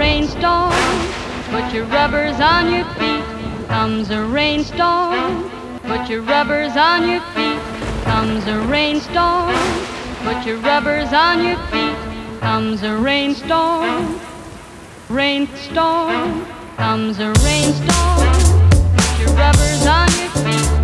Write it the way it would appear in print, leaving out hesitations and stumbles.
rainstorm. Put your rubbers on your feet. Comes a rainstorm. Put your rubbers on your feet. Comes a rainstorm. Put your rubbers on your feet. Comes a rainstorm. Rainstorm. Comes a rainstorm. Put your rubbers on your feet.